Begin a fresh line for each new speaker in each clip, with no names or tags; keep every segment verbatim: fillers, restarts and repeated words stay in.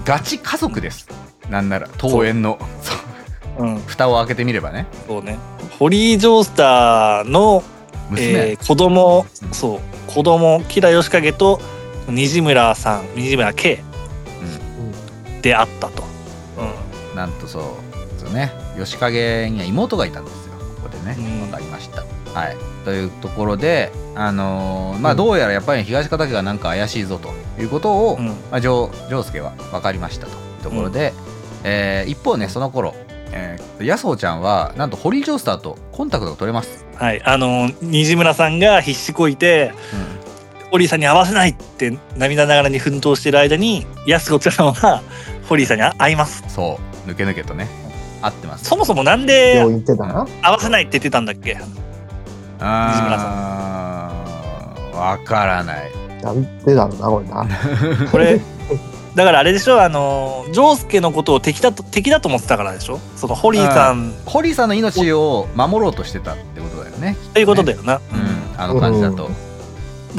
ガチ家族です。なんなら東園のそう、うん、蓋を開けてみればね。
そうね。ホリー・ジョースターの娘、えー、子供、うん、そう子供木田義景と西村さん西村圭、うん、であったと、
うん、なんとそうそうね、義景には妹がいたんですよ。ここでね、うん、分かりました。はい、というところで、あのー、まあどうやらやっぱり東方家がなんか怪しいぞということを、うんまあ、丈介は分かりましたというところで、うんえー、一方ねその頃、えー、やすほちゃんはなんとホリー・ジョースターとコンタクトが取れます。
はい、あのー、西村さんが必死こいて、うん、ホリーさんに会わせないって涙ながらに奮闘している間にやすほちゃんはホリーさんに会います。
そう抜け抜けとね会ってます。
そもそもなんで会わせないって言ってたんだっけ。
あ西村さんわからない。
なんでだろうなこれな
これだからあれでしょ、あのジョースケのことを敵だと敵だと思ってたからでしょ。そのホリーさん
ホリーさんの命を守ろうとしてたってことだよね。
ということだよな、
うん、あの感じだと、うん、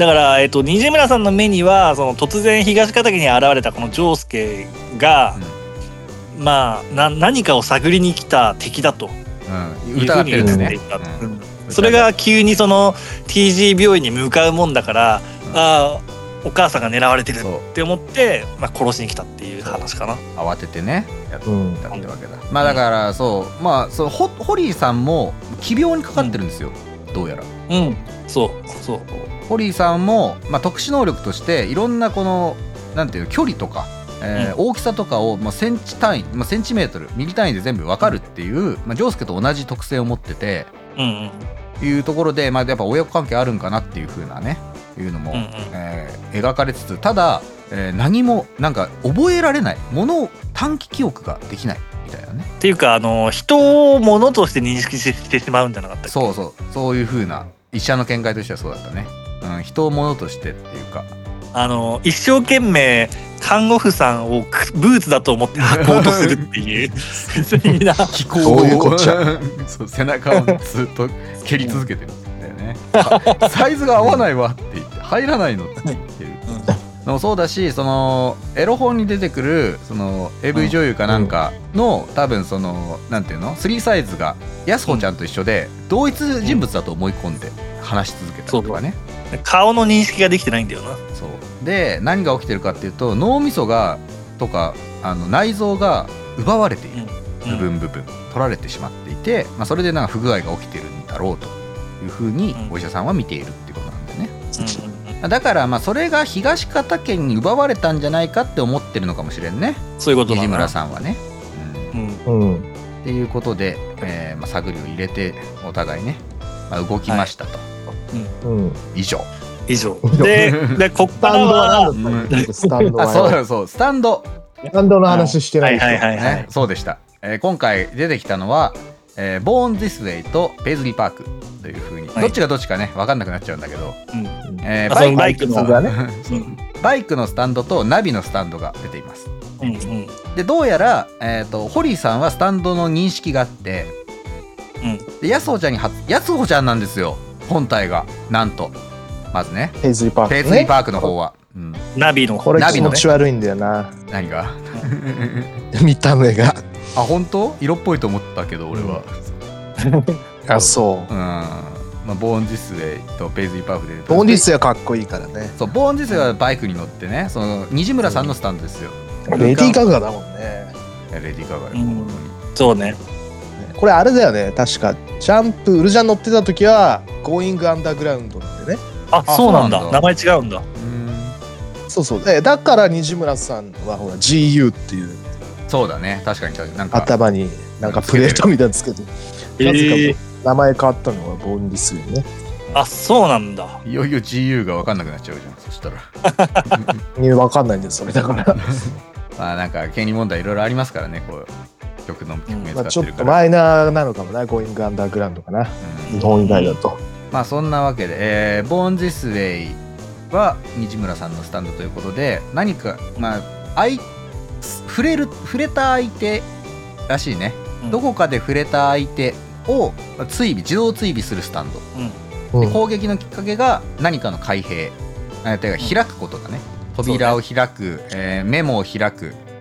だから、えっと、西村さんの目にはその突然東方家に現れたこのジョースケが、うん、まあな何かを探りに来た敵だと、うん、いうふうに映っていた、うんうんそれが急にその ティージー 病院に向かうもんだから、うん、あお母さんが狙われてるって思って、まあ、殺しに来たっていう話かな。
慌ててねやったってわけだ、うん、まあだからそうまあそうホ、ホリーさんも奇病にかかってるんですよ、うん、どうやら。
うんそうそう
ホリーさんも、まあ、特殊能力としていろんなこのなんていう距離とか、えーうん、大きさとかを、まあ、センチ単位、まあ、センチメートルミリ単位で全部分かるっていう、まあ、ジョースケと同じ特性を持ってて、うんうん、いうところで、まあ、やっぱ親子関係あるんかなっていう風なねいうのも、うんうんえー、描かれつつただ、えー、何もなんか覚えられないものを短期記憶ができないみたいなね。
っていうかあの人をものとして認識してしまうんじゃなかったっけ。
そうそうそういう風な医者の見解としてはそうだったね、うん、人をものとしてっていうか
あの一生懸命看護婦さんをブーツだと思って履こうとするっていう不思議な
気候をそう背中をずっと蹴り続けてるんだよねサイズが合わないわって言って入らないのって言ってるのもそうだし、そのエロ本に出てくるその エーブイ 女優かなんかの、うん、多分そのなんていうのスリーサイズがやすほちゃんと一緒で、うん、同一人物だと思い込んで話し続けたりとかね、
うん、顔の認識ができてないんだよな。
そうで何が起きてるかっていうと脳みそがとかあの内臓が奪われている、うん、部分部分取られてしまっていて、まあ、それでなんか不具合が起きてるんだろうというふうにお医者さんは見ているっていうことなんだよね、うん、だからまあそれが東方家に奪われたんじゃないかって思ってるのかもしれんね。
そういうことだな
西村さんはね、
うんうん、
っていうことで、えーまあ、探りを入れてお互いね、まあ、動きましたと、はいうん、以上
以上ででこっからは
スタンドは
あそうそうスタンド
スタンドの話してないでしょ、はいはいはいはい
ね、そうでした、えー、今回出てきたのは、えー、ボーン・ディスウェイとペイズリー・パークという風に、はい、どっちがどっちかね分かんなくなっちゃうんだけど、うんえー、バイ
バイクの
がねバイクのスタンドとナビのスタンドが出ています、うんうん、でどうやら、えーと、ホリーさんはスタンドの認識があって、うん、でヤスホちゃんにヤスホちゃんなんですよ本体がなんとまずね
ペイズリーパーク、ね、
ペイズリーパークの方は、うん、
ナビの
これ気持ち悪いんだよな。
何が
見た目が
あ本当色っぽいと思ったけど俺は、
うん、あそう、
うんまあ、ボーン・ディスウェイとペイズリーパークで
ボーン・ディスウェイはかっこいいからね。
そうボーン・ディスウェイはバイクに乗ってねその西村さんのスタンドですよ、
うん、レディー・ガガだもんね。
レディー・ガガ、うん、
そうね
これあれだよね確かジャンプウルジャン乗ってた時はゴーイングアンダーグラウンドなんでね。
あそうなんだ名前違うんだ。
そうそうえだから西村さんはほら ジーユー っていう
そうだね確かになんか
頭になんかプレートみたいなのつけてなぜか名前変わったのはボーンディスよね。
あそうなんだ。
いよいよ ジーユー が分かんなくなっちゃうじゃんそしたら
分かんないんですそれだから
まあなんか権利問題いろいろありますからねこう曲の曲名使ってるから、うんまあ、
ちょっとマイナーなのかもなゴーイングアンダーグラウンドかな、うん、日本以外だと
まあそんなわけで、えー、ボーン・ディスウェイは西村さんのスタンドということで何かまあ相触れる触れた相手らしいね、うん、どこかで触れた相手を追尾自動追尾するスタンド、うん、で攻撃のきっかけが何かの開閉、うん、てか開くことだね扉を開く、えー、メモを開く、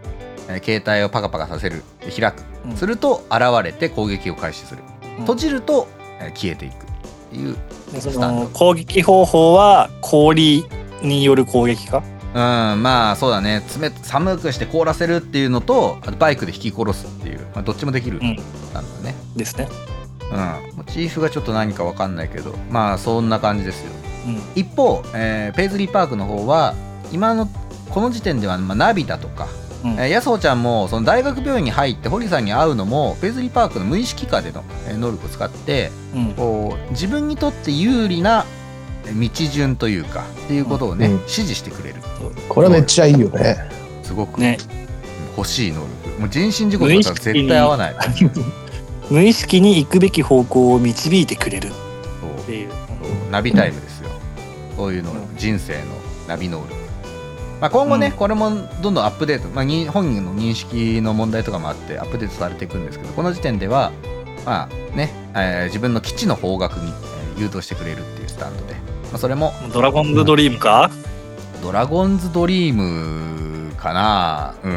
えー携帯をパカパカさせる、開く、
うん
すると現れて攻撃を開始する、
うん
閉じると、えー消えていくっていう。
でそ
スタンド
の攻撃方法は氷による攻撃か。
うん、まあそうだね、冷寒くして凍らせるっていうのと、あとバイクで引き殺すっていう、まあ、どっちもできる
うん
なんだね。
ですね。
うん、モチーフがちょっと何か分かんないけど、まあそんな感じですよ。
うん
一方、えーペイズリーパークの方は今のこの時点では、まあ、ナビだとか、
うん
えー、ヤソーちゃんもその大学病院に入って堀さんに会うのもペイズリーパークの無意識下でのえー能力を使って、
うん
こう自分にとって有利なえー道順というかっていうことをね、
うん
指示してくれる。
これはめっちゃいいよね。
すごく
ね
欲しい能力。もう人身事故とか絶対合わない。
無意識に行くべき方向を導いてくれる
そう
っていう。
そうナビタイムですよ。そういうの、
うん
人生のナビ能力。まあ、今後ね、
うん
これもどんどんアップデート、まあ、に本人の認識の問題とかもあってアップデートされていくんですけど、この時点では、まあねえー自分の基地の方角に、えー誘導してくれるっていうスタンドで、まあ、それも
ドラゴンズドリームか。
ドラゴンズドリームかな。うん、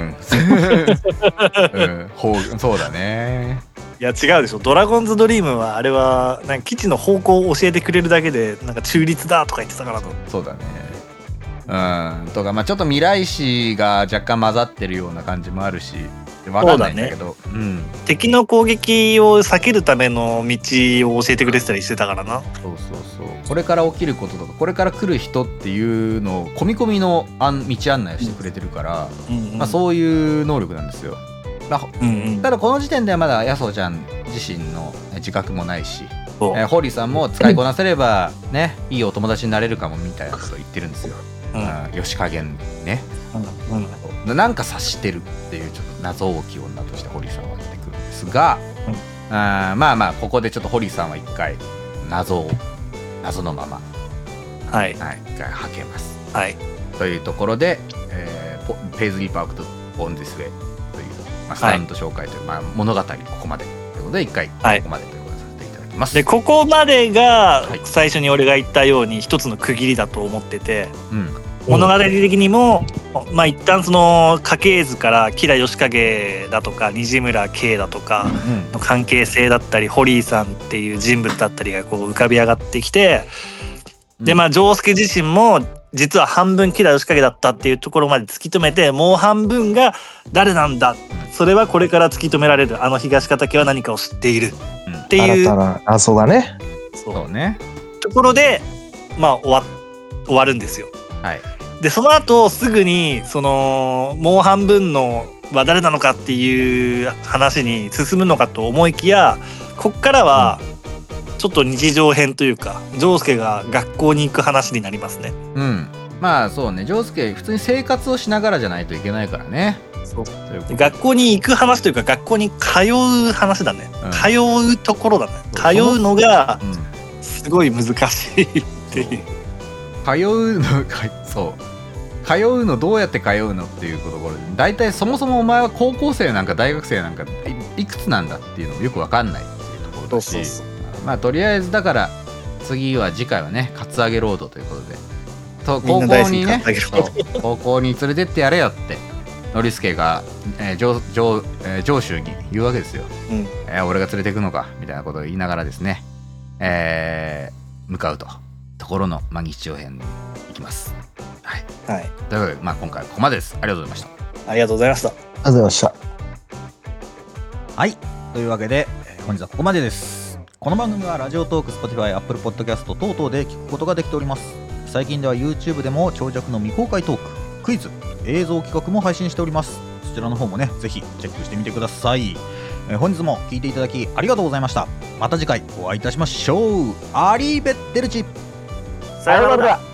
うん、ほうそうだね。
いや違うでしょ。ドラゴンズドリームはあれはなんか基地の方向を教えてくれるだけでなんか中立だとか言ってたからと。
そうだね。うん、とか、まあ、ちょっと未来史が若干混ざってるような感じもあるし、わかんないんだけど、う,、ん、
敵の攻撃を避けるための道を教えてくれてたりしてたからな。
そうそうそう。これから起きることとか、これから来る人っていうのを込み込みの案道案内をしてくれてるから、
うんうん
まあ、そういう能力なんですよ。まあ、
うんうん
ただこの時点ではまだヤソーちゃん自身の自覚もないし、
そう
えー、ホリさんも使いこなせればね、いいお友達になれるかもみたいなことを言ってるんですよ。
うん
うん、よし加減ね。
うん
なんか察してるっていうちょっと謎多き女として堀さんは出てくるんですが、
うん
あーまあまあここでちょっと堀さんは一回謎を謎のまま、
はい
はい、一回吐けます
はい
というところで、えーポペイズリーパークとオンディスウェイという、まあ、スタンド紹介という、まあ、物語ここまでということで一回こ
はい
こまでということでさせていただきます。
でここまでが
はい
最初に俺が言ったように一つの区切りだと思ってて、
うん
物語的にもまあ一旦その家系図から吉良義景だとか西村圭だとか
うん
の関係性だったり堀井さんっていう人物だったりがこう浮かび上がってきて、でまあ丈介自身も実は半分吉良義景だったっていうところまで突き止めて、もう半分が誰なんだ、それはこれから突き止められる、あの東方家は何かを知っているっていう
新たな謎だね。
そう
そうね。
ところでまあ終わ終わるんですよ。
はい。
でその後すぐにそのもう半分のは誰なのかっていう話に進むのかと思いきや、こっからはちょっと日常編というか丈介が学校に行く話になりますね。
うん。まあそうね、丈介普通に生活をしながらじゃないといけないからね。
そう
ということで
学校に行く話というか学校に通う話だね、
うん
通うところだね。
そう
通うのが
うん
すごい難しいっていう。
通うのかそう通うのどうやって通うのっていうところで、大体そもそもお前は高校生なんか大学生なんかいいくつなんだっていうのもよく分かんないっていうところだし、
そうそう
まあとりあえずだから次は次回はねカツアゲロードということで、と高
みんな大好き
校にね
カツアゲロード
そう高校に連れてってやれよってノリスケが、えー上上えー上州に言うわけですよ。
うん
えー俺が連れてくのかみたいなことを言いながらですね、えー向かうとところの、まあ、日常編に行きます。はい、
はい、
ということで、まあ、今回はここまでです。ありがとうございました。
ありがとうございました。
ありがとうございました。
はい。というわけで、えー本日はここまでです。この番組はラジオトーク、Spotify、Apple Podcast 等々で聞くことができております。最近では YouTube でも長尺の未公開トーク、クイズ、映像企画も配信しております。そちらの方もね、ぜひチェックしてみてください。えー本日も聞いていただきありがとうございました。また次回お会いいたしましょう。アリーベッテルチ。
さよなら。